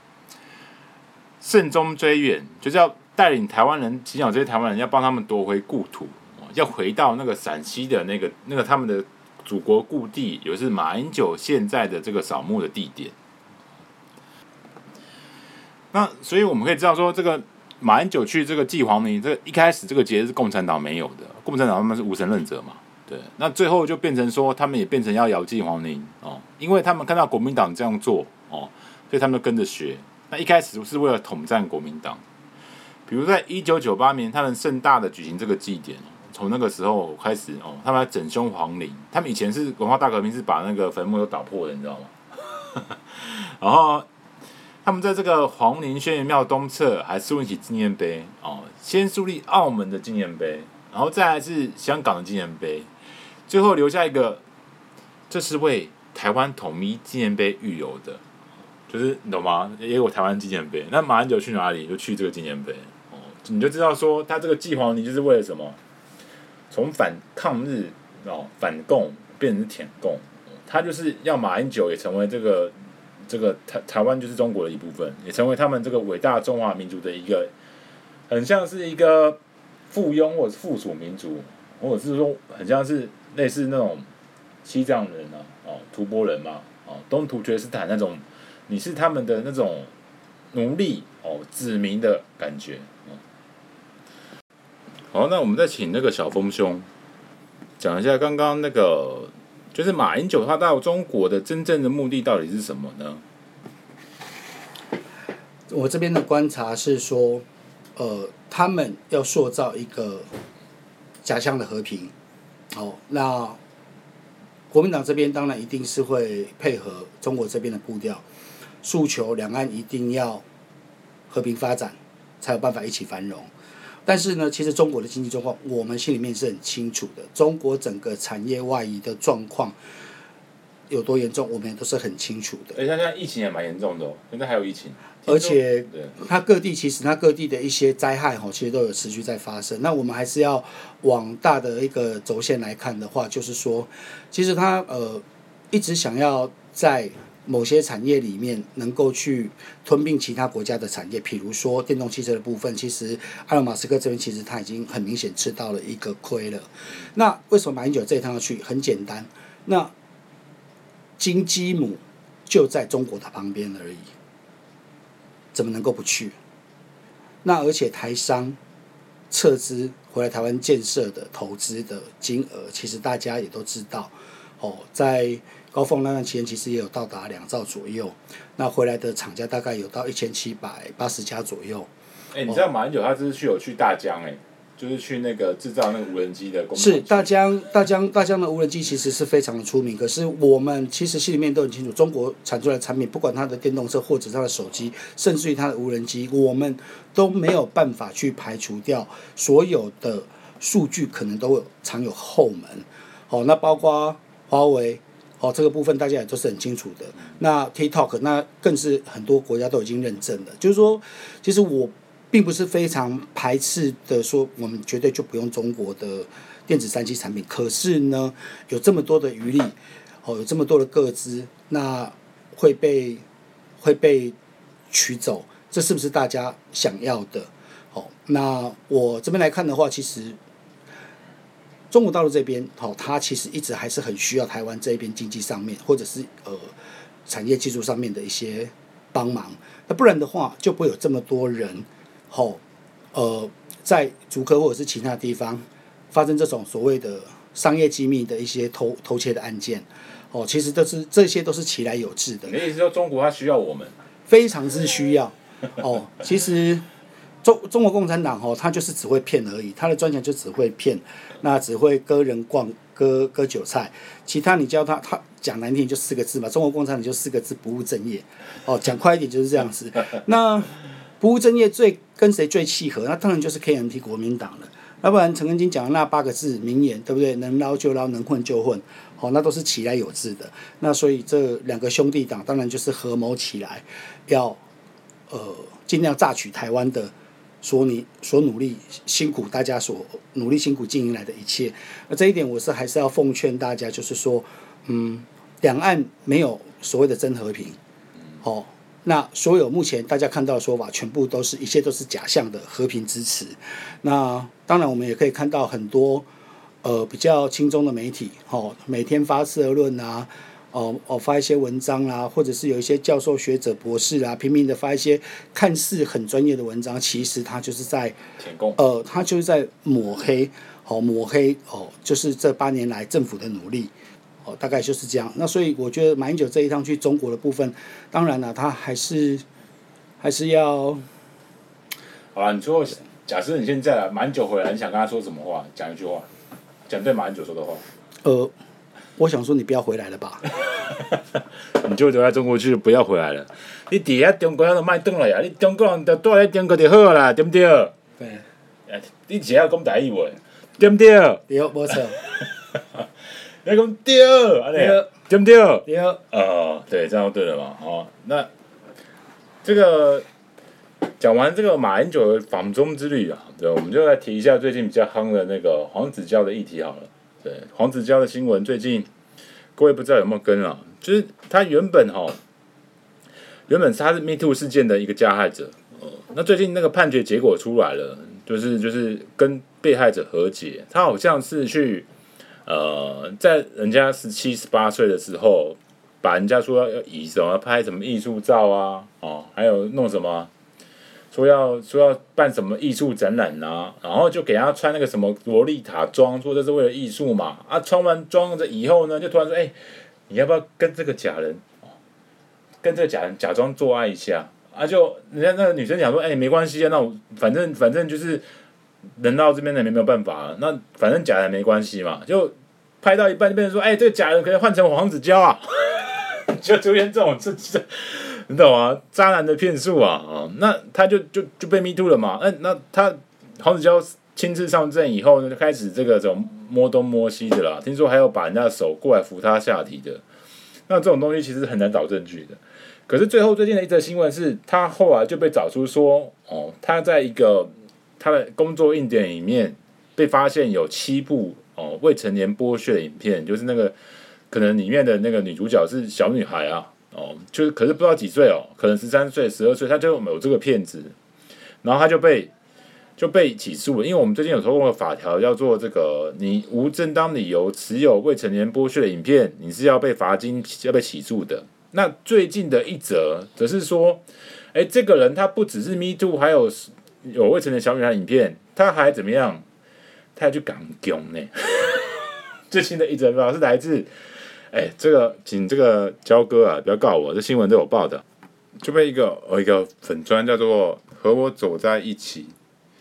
慎终追远，就是要带领台湾人，祈祷这些台湾人要帮他们夺回故土，要回到那个陕西的那个那个他们的祖国故地，也就是马英九现在的这个扫墓的地点。那所以我们可以知道说，这个马英九去这个祭皇陵，这个一开始这个节日是共产党没有的，共产党他们是无神论者嘛，对，那最后就变成说，他们也变成要摇祭皇陵哦，因为他们看到国民党这样做哦，所以他们就跟着学。那一开始是为了统战国民党，比如在一九九八年，他们盛大的举行这个祭典，从那个时候开始哦，他们要整修皇陵。他们以前是文化大革命，是把那个坟墓都打破的，你知道吗？然后他们在这个皇陵轩辕庙东侧还树立起纪念碑哦，先树立澳门的纪念碑，然后再来是香港的纪念碑，最后留下一个，这是为台湾统一纪念碑预留的。就是你懂吗？也有台湾纪念碑，那马英九去哪里就去这个纪念碑，哦，你就知道说他这个祭皇陵就是为了什么？从反抗日哦反共变成是舔共，他就是要马英九也成为这个这个台台湾就是中国的一部分，也成为他们这个伟大中华民族的一个，很像是一个附庸或者是附属民族，或者是说很像是类似那种西藏人啊，哦吐蕃人嘛，哦东突厥斯坦那种。你是他们的那种奴隶哦，子民的感觉。好，那我们再请那个小峰兄讲一下刚刚那个，就是马英九他到中国的真正的目的到底是什么呢？ 我这边的观察是说，呃，他们要塑造一个假象的和平。哦，那国民党这边当然一定是会配合中国这边的步调。诉求两岸一定要和平发展，才有办法一起繁荣。但是呢，其实中国的经济状况，我们心里面是很清楚的。中国整个产业外移的状况有多严重，我们也都是很清楚的。 而且现在疫情也蛮严重的哦，现在还有疫情。 而且它各地其实它各地的一些灾害哈，其实都有持续在发生。那我们还是要往大的一个轴线来看的话，就是说，其实它呃一直想要在某些产业里面能够去吞并其他国家的产业，比如说电动汽车的部分，其实埃隆马斯克这边其实他已经很明显吃到了一个亏了。那为什么马英九这一趟要去？很简单，那金鸡母就在中国的旁边而已，怎么能够不去？那而且台商撤资回来台湾建设的投资的金额，其实大家也都知道，哦，在高峰那段期间，其实也有到达两兆左右。那回来的厂家大概有到一千七百八十家左右。 哎、欸，你知道马英九他这次去有去大疆哎、欸， 就是去那个制造那个无人机的工厂。 是大疆大疆大疆的无人机其实是非常的出名，可是我们其实心里面都很清楚，中国产出来的产品，不管它的电动车或者它的手机，甚至于它的无人机，我们都没有办法去排除掉所有的数据可能都有藏有后门。好、哦，那包括华为。哦，这个部分大家也都是很清楚的。那 TikTok 那更是很多国家都已经认证了。就是说，其实我并不是非常排斥的说，我们绝对就不用中国的电子三 C 产品。可是呢，有这么多的余力，哦，有这么多的个资，那会被会被取走，这是不是大家想要的？哦，那我这边来看的话，其实。中国大陆这边，好、哦，它其实一直还是很需要台湾这边经济上面，或者是呃产业技术上面的一些帮忙。那不然的话，就不会有这么多人，好、哦，呃，在竹科或者是其他地方发生这种所谓的商业机密的一些偷偷窃的案件。哦，其实都是这些都是其来有志的。 你的意思说，中国它需要我们？ 非常之需要。哦，其实。中中国共产党哦，他就是只会骗而已，他的专长就只会骗，那只会割人逛割割韭菜，其他你教他，他讲难听就四个字嘛，中国共产党就四个字不务正业，哦，讲快一点就是这样子。那不务正业最跟谁最契合？那当然就是 K M T 国民党了，要不然陈根金讲的那八个字名言，对不对？能捞就捞，能混就混，哦，那都是其来有志的。那所以这两个兄弟党当然就是合谋起来，要呃尽量榨取台湾的。所你所努力辛苦，大家所努力辛苦经营来的一切，那这一点我是还是要奉劝大家，就是说，嗯，两岸没有所谓的真和平，哦，那所有目前大家看到的说法，全部都是一切都是假象的和平支持。那当然，我们也可以看到很多呃比较轻松的媒体，哦，每天发社论啊。哦哦，发一些文章啦、啊，或者是有一些教授、学者、博士啊，拼命的发一些看似很专业的文章，其实他就是在呃，他就是在抹黑，哦，抹黑哦，就是这八年来政府的努力，哦，大概就是这样。那所以我觉得马英九这一趟去中国的部分，当然了，他还是还是要。 好了，你说，假设你现在啊，马英九回来，你想跟他说什么话？讲一句话，讲对马英九说的话。 呃。我想说，你不要回来了吧？ 你就留在中国去，不要回来了。你伫遐中国人就卖转来呀！你中国人就住在中国就好啦，对不对？ 对。 你只要讲台语话，对不对？ 对，没错。 你讲对，对，对不对？ 对。 哦，对，这样对了嘛？哦，那这个讲完这个马英九的访中之旅啊，对，我们就来提一下最近比较夯的那个黄子佼的议题好了。对，黄子佼的新闻最近各位不知道有没有跟啊？就是他原本哈，原本他是 Me Too 事件的一个加害者，呃，那最近那个判决结果出来了，就是就是跟被害者和解，他好像是去呃，在人家十七、十八岁的时候，把人家说要以什么拍什么艺术照啊，哦，还有弄什么。说要说要办什么艺术展览啊，然后就给他穿那个什么洛丽塔装，说这是为了艺术嘛。啊，穿完装着以后呢，就突然说，哎、欸，你要不要跟这个假人，跟这个假人假装做爱一下？啊，就人家那个女生讲说，哎、欸，没关系啊，那我反正反正就是人到这边的也没有办法、啊，那反正假人没关系嘛。就拍到一半就变成说，哎、欸，这个假人可以换成黄子佼啊，就出现这种这这。你懂吗？渣男的骗术啊！哦，那他就就就被 me too 了嘛？那那他黄子佼亲自上阵以后呢，就开始这个这种摸东摸西的啦。听说还有把人家的手过来扶他下体的。那这种东西其实很难找证据的。可是最后最近的一则新闻是，他后来就被找出说，哦，他在一个他的工作硬点里面被发现有七部哦未成年剥削的影片，就是那个可能里面的那个女主角是小女孩啊。哦，就是可是不知道几岁哦，可能十三岁、十二岁，他就有这个骗子，然后他就被就被起诉了。因为我们最近有通过法条叫做这个，你无正当理由持有未成年剥削的影片，你是要被罚金、要被起诉的。那最近的一则则是说，哎，这个人他不只是 Me Too， 还有有未成年小女孩影片，他还怎么样？他还去港囧呢。最新的一则报是来自。哎，这个请这个焦哥啊，不要告我，这新闻都有报的，就被一个有一个粉专叫做和我走在一起，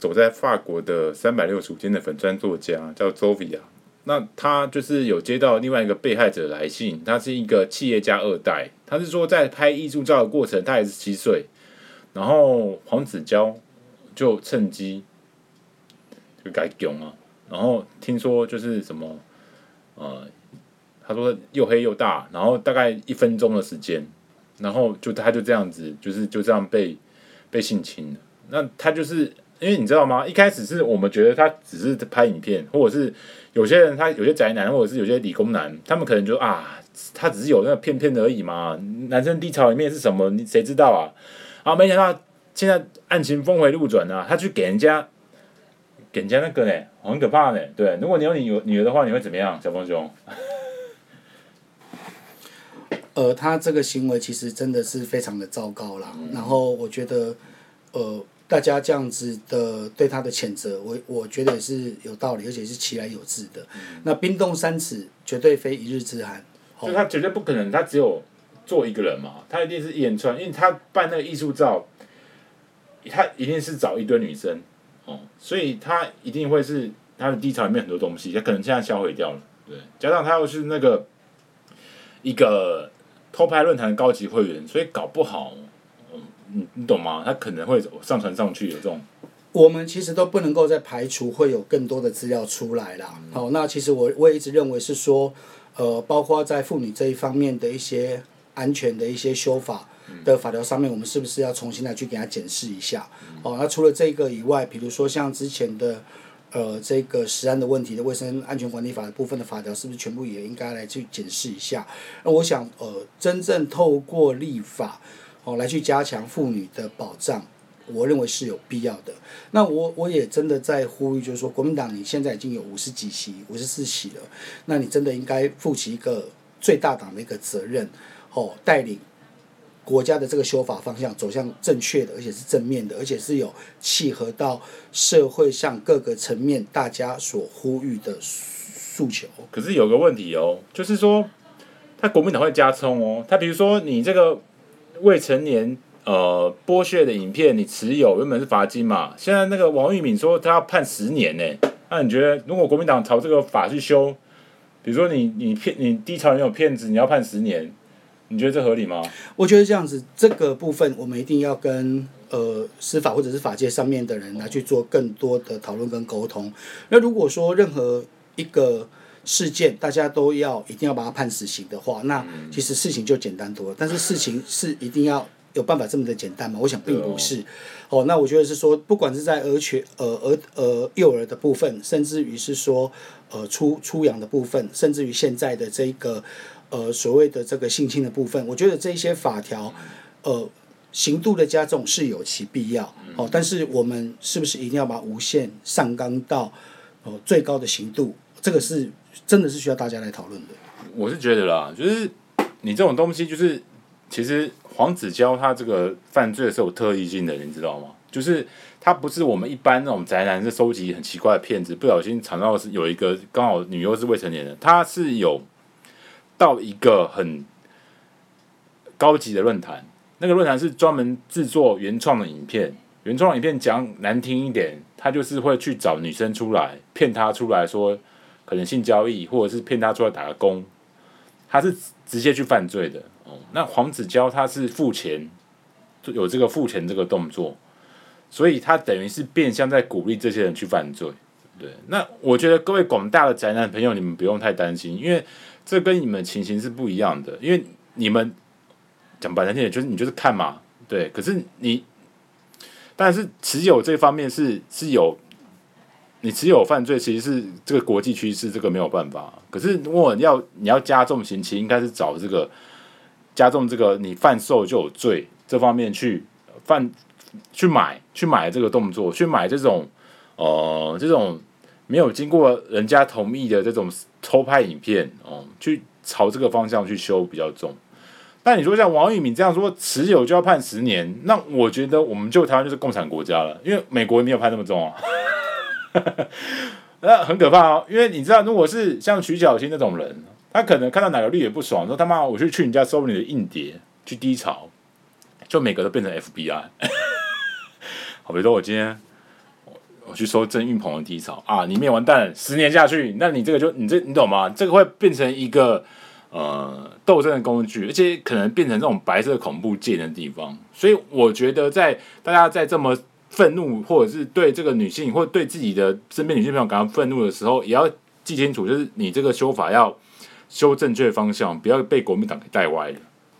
走在法国的三百六十五天的粉专作家，叫 Zovia。那他就是有接到另外一个被害者来信，他是一个企业家二代，他是说在拍艺术照的过程，他也是七岁，然后黄子佼就趁机就改囧啊，然后听说就是什么，呃，他说又黑又大，然后大概一分钟的时间，然后就他就这样子，就是就这样被被性侵了。那他就是因为你知道吗？一开始是我们觉得他只是拍影片，或者是有些人他有些宅男，或者是有些理工男，他们可能就啊，他只是有那个片片而已嘛。男生低潮里面是什么？你谁知道啊？啊，没想到现在案情峰回路转啊，他去给人家给人家那个呢，很可怕呢。对，如果你有你女儿的话，你会怎么样，小峰兄？ 呃，他这个行为其实真的是非常的糟糕啦。嗯、然后我觉得，呃，大家这样子的对他的谴责，我我觉得也是有道理，而且是其来有自的。嗯、那冰冻三尺，绝对非一日之寒。 就他绝对不可能，他只有做一个人嘛，他一定是一连串，因为他办那个艺术照，他一定是找一堆女生哦，所以他一定会是他的低潮里面很多东西，他可能现在销毁掉了，对，加上他又是那个一个偷拍论坛的高级会员，所以搞不好，嗯，你你懂吗？他可能会上传上去有这种。 我们其实都不能够再排除会有更多的资料出来啦。嗯、好，那其实我我也一直认为是说，呃，包括在妇女这一方面的一些安全的一些修法的法条上面，我们是不是要重新来去给它检视一下？嗯、哦，那除了这个以外，比如说像之前的。呃，这个食安的问题的卫生安全管理法的部分的法条，是不是全部也应该来去检视一下？那我想，呃，真正透过立法，哦，来去加强妇女的保障，我认为是有必要的。那我我也真的在呼吁，就是说，国民党你现在已经有五十几席、五十四席了，那你真的应该负起一个最大党的一个责任，哦，带领。国家的这个修法方向走向正确的，而且是正面的，而且是有契合到社会上各个层面大家所呼吁的诉求。 可是有个问题哦，就是说，他国民党会加冲哦。他比如说你这个未成年呃剥削的影片，你持有原本是罚金嘛，现在那个王玉敏说他要判十年呢。那你觉得如果国民党朝这个法去修，比如说你你骗你低潮里面有骗子，你要判十年？你觉得这合理吗？ 我觉得这样子，这个部分我们一定要跟呃司法或者是法界上面的人来去做更多的讨论跟沟通。那如果说任何一个事件大家都要一定要把它判死刑的话，那其实事情就简单多了。但是事情是一定要有办法这么的简单吗？我想并不是。哦，那我觉得是说，不管是在儿权呃儿呃幼儿的部分，甚至于是说呃出出养的部分，甚至于现在的这个。呃，所谓的这个性侵的部分，我觉得这些法条，呃，刑度的加重是有其必要，哦，但是我们是不是一定要把无限上纲到呃最高的刑度？这个是真的是需要大家来讨论的。 我是觉得啦，就是你这种东西，就是其实黄子佼他这个犯罪是有特异性的，你知道吗？就是他不是我们一般那种宅男是收集很奇怪的片子，不小心藏到是有一个刚好女优是未成年人，他是有。到一个很高级的论坛，那个论坛是专门制作原创的影片。原创的影片讲难听一点，他就是会去找女生出来，骗她出来说可能性交易，或者是骗她出来打个工，他是直接去犯罪的。哦，那黄子佼他是付钱，有这个付钱这个动作，所以他等于是变相在鼓励这些人去犯罪。对，那我觉得各位广大的宅男朋友，你们不用太担心，因为这跟你们的情形是不一样的。因为你们讲白难听点，就是你就是看嘛，对。可是你，但是持有这方面是是有，你持有犯罪其实是这个国际趋势，这个没有办法。可是如果要你要加重刑期，应该是找这个加重这个你贩售就有罪这方面去犯去买去买这个动作，去买这种。呃，这种没有经过人家同意的这种偷拍影片，哦、呃，去朝这个方向去修比较重。但你说像王玉敏这样说持有就要判十年，那我觉得我们就台湾就是共产国家了，因为美国也没有判那么重啊，那很可怕哦。因为你知道，如果是像徐小青那种人，他可能看到哪个绿也不爽，说他妈我去去你家收你的硬碟去低潮，就每个都变成 F B I。好，比如说我今天。 我去收郑运鹏的低潮啊，你灭完蛋，十年下去，那你这个就你这你懂吗？这个会变成一个呃斗争的工具，而且可能变成这种白色恐怖界的地方。所以我觉得在大家在这么愤怒，或者是对这个女性或对自己的身边女性朋友感到愤怒的时候，也要记清楚，就是你这个修法要修正确方向，不要被国民党给带歪了。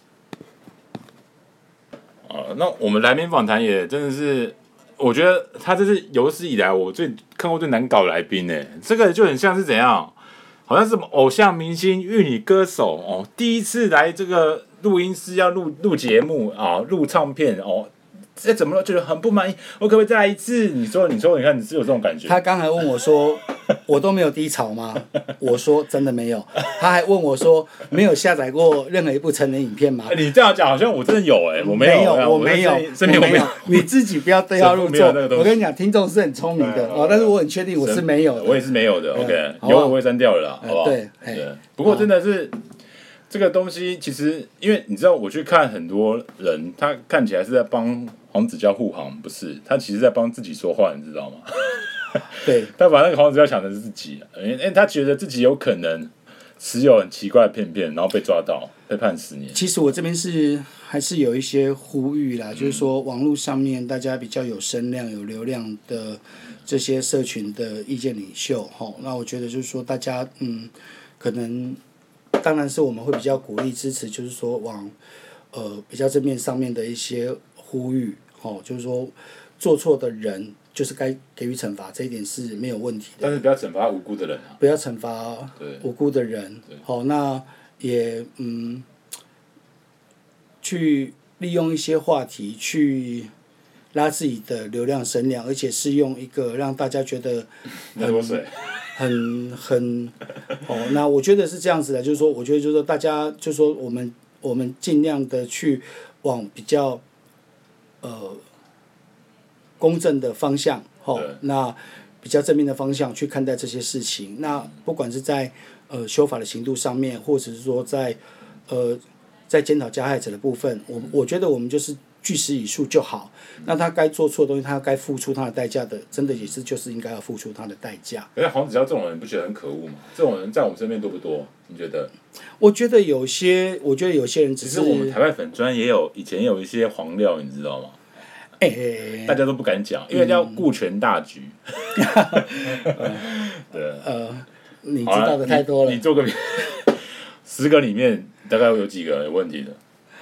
啊，那我们来宾访谈也真的是，我觉得他这是有史以来我最看过最难搞的来宾呢。这个就很像是怎样，好像是什么偶像明星、玉女歌手哦，第一次来这个录音室要录录节目啊，录唱片哦。这怎么了？觉得很不满意，我可不可以再来一次？你说，你说，你看，你是有这种感觉？ 他刚才问我说：“我都没有低潮吗？”我说：“真的没有。”他还问我说：“没有下载过任何一部成人影片吗？” 欸、你这样讲好像我真的有哎、欸，我没有， 没有，我没有， 身边我没有。 你自己不要对号入座。我跟你讲，听众是很聪明的哦，但是我很确定我是没有的。 我也是没有的。OK， 有我会删掉了啦，好不好？ 对， 对。不过真的是。这个东西其实，因为你知道，我去看很多人，他看起来是在帮黄子佼护航，不是？他其实在帮自己说话，你知道吗？ 对， 他把那个黄子佼想成是自己，因为他觉得自己有可能持有很奇怪的片片，然后被抓到，被判十年。 其实我这边是还是有一些呼吁啦，嗯、就是说网络上面大家比较有声量、有流量的这些社群的意见领袖，哈，那我觉得就是说大家嗯，可能。当然是我们会比较鼓励支持，就是说往呃比较正面上面的一些呼吁，哦，就是说做错的人就是该给予惩罚，这一点是没有问题的。 但是不要惩罚无辜的人啊！ 不要惩罚无辜的人。好、哦，那也嗯，去利用一些话题去拉自己的流量声量，而且是用一个让大家觉得很水。 很很哦，那我觉得是这样子的，就是说，我觉得就是说，大家就是说，我们我们尽量的去往比较呃公正的方向，哦，那比较正面的方向去看待这些事情。那不管是在呃修法的刑度上面，或者是说在呃在检讨加害者的部分，我我觉得我们就是据实以述就好。那他该做错的东西，他该付出他的代价的，真的也是就是应该要付出他的代价。 可是黄子佼这种人，不觉得很可恶吗？这种人在我们身边多不多？你觉得？ 我觉得有些，我觉得有些人只是。 其实我们台湾粉专也有，以前也有一些黄料，你知道吗？ 哎、欸， 大家都不敢讲，因为要顾全大局。 嗯、 对。 呃，你知道的太多了。 你, 你做个十个里面，大概有几个有问题的？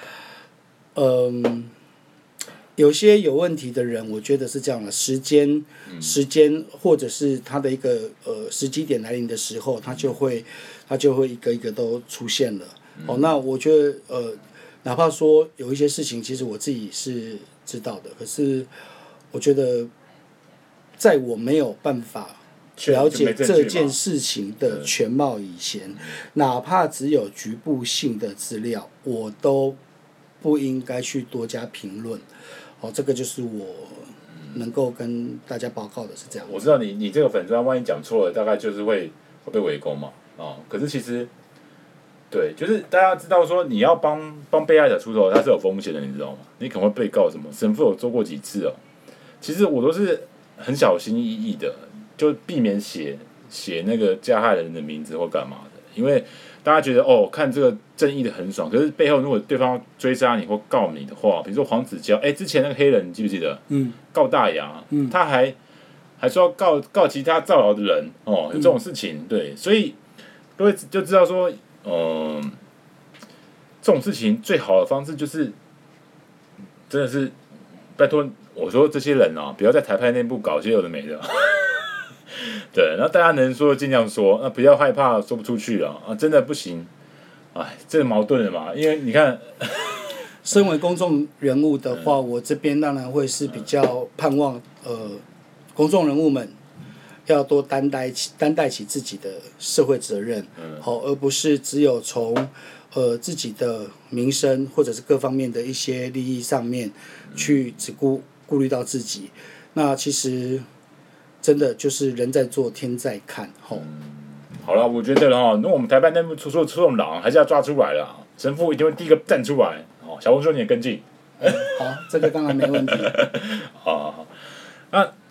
嗯。有些有问题的人，我觉得是这样的，时间、时间或者是他的一个呃时机点来临的时候，他就会他就会一个一个都出现了。哦，那我觉得呃，哪怕说有一些事情，其实我自己是知道的，可是我觉得在我没有办法了解这件事情的全貌以前，哪怕只有局部性的资料，我都不应该去多加评论。哦，这个就是我能够跟大家报告的是这样。 我知道你你这个粉专万一讲错了，大概就是会会被围攻嘛，哦，可是其实，对，就是大家知道说你要帮帮被害者出头，它是有风险的，你知道吗？你可能会被告什么？神父有做过几次哦，其实我都是很小心翼翼的，就避免写写那个加害人的名字或干嘛的，因为大家觉得哦，看这个正义的很爽，可是背后如果对方追杀你或告你的话，比如说黄子佼，哎，之前那个黑人你记不记得？嗯。告大牙，嗯，他还还说要告告其他造谣的人，哦，有这种事情，嗯、对，所以各位就知道说，嗯、呃，这种事情最好的方式就是，真的是拜托我说这些人啊，不要在台派内部搞些有的没的。对，然后大家能说尽量说，那不要害怕说不出去啊！啊，真的不行，哎，这个矛盾了嘛？因为你看， 身为公众人物的话，嗯、我这边当然会是比较盼望，呃，公众人物们要多担待起担待起自己的社会责任，好、嗯，而不是只有从呃自己的民生或者是各方面的一些利益上面去只顾顾虑到自己。那其实。真的就是人在做天在看，吼、嗯。 好了，我觉得哈，那我们台湾内部出出出这种狼，还是要抓出来了。神父一定会第一个站出来。哦，小红说你也跟进。 嗯、好，这个当然没问题。 好好好，那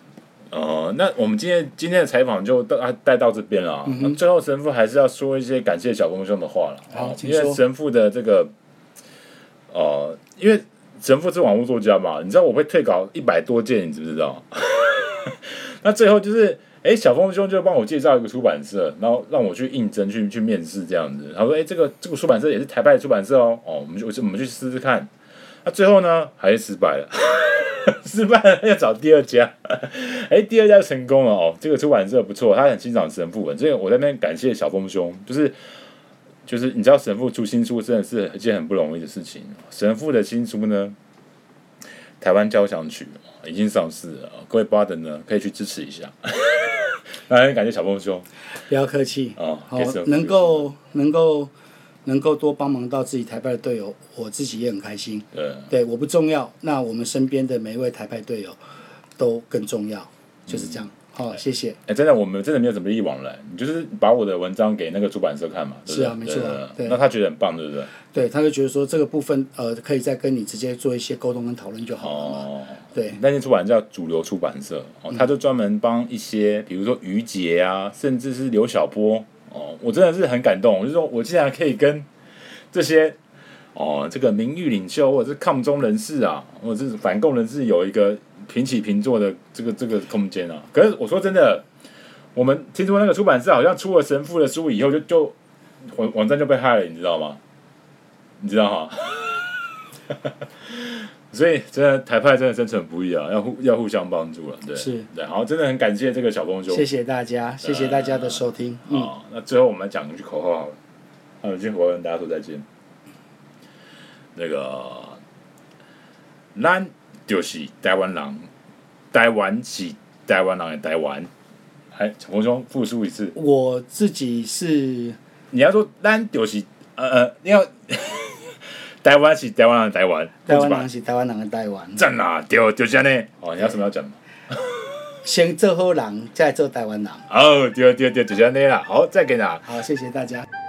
哦，那我们今天今天的采访就到带到这边了、嗯。那最后神父还是要说一些感谢小峰兄的话了。 好， 因为神父的这个，呃，因为神父是网络作家嘛，你知道我会退稿一百多件，你知不知道？那最后就是，哎，小峰兄就帮我介绍一个出版社，然后让我去应征、去去面试这样子。他说，哎，这个这个出版社也是台派的出版社哦，哦，我们就我们去试试看。那最后呢，还是失败了。失败了要找第二家，哎，第二家成功了哦。这个出版社不错，他很欣赏神父文，所以我在那边感谢小峰兄，就是就是你知道神父出新书真的是一件很不容易的事情。神父的新书呢，《台湾交响曲》已经上市了，各位巴登呢可以去支持一下。来，感谢小峰兄， 不要客气哦， 好，能够能够。能够多帮忙到自己台派的队友，我自己也很开心。 对， 对，我不重要，那我们身边的每一位台派队友都更重要，就是这样。好、嗯哦，谢谢。 哎、欸，真的，我们真的没有什么利益往来，你就是把我的文章给那个出版社看嘛，对不对？ 是啊，没错、啊。对， 那他觉得很棒，对不对？ 对，他就觉得说这个部分呃，可以再跟你直接做一些沟通跟讨论就好了嘛。哦。对。 那间出版社叫主流出版社，哦，他就专门帮一些，比如说于杰啊，甚至是刘晓波。哦，我真的是很感动，我就说我竟然可以跟这些哦，这个名誉领袖或者是抗中人士啊，或者是反共人士有一个平起平坐的这个这个空间啊。可是我说真的，我们听说那个出版社好像出了神父的书以后就，就就网网站就被害了，你知道吗？你知道哈？所以真的台派真的生存不易啊，要互要互相帮助了，对， 是， 对，好，真的很感谢这个小峰兄， 谢谢大家，谢谢大家的收听。 呃、嗯，那最后我们来讲一句口号好了，有一句口号跟大家说再见。那个，咱就是台湾人，台湾是台湾人的台湾。哎，小峰兄复述一次。 我自己是， 你要说咱就是呃呃，你要。台湾是台湾人的台湾， 台湾人是台湾人的台湾。 赞啦，对，就是这样。哦，你要什么要讲吗？ 先做好人，再做台湾人。 哦，对对对，就这样啦。好，再见啦。 好，谢谢大家。